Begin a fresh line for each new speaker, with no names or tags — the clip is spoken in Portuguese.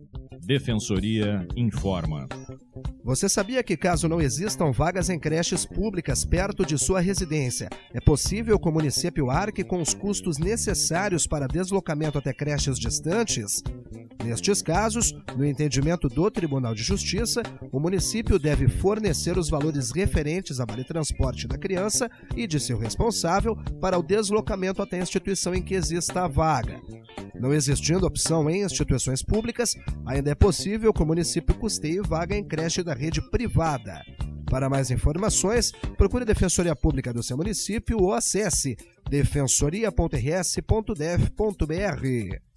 Defensoria informa.
Você sabia que, caso não existam vagas em creches públicas perto de sua residência, é possível que o município arque com os custos necessários para deslocamento até creches distantes? Nestes casos, no entendimento do Tribunal de Justiça, o município deve fornecer os valores referentes a vale-transporte da criança e de seu responsável para o deslocamento até a instituição em que exista a vaga. Não existindo opção em instituições públicas, ainda é possível que o município custeie vaga em creche da rede privada. Para mais informações, procure a Defensoria Pública do seu município ou acesse defensoria.rs.def.br.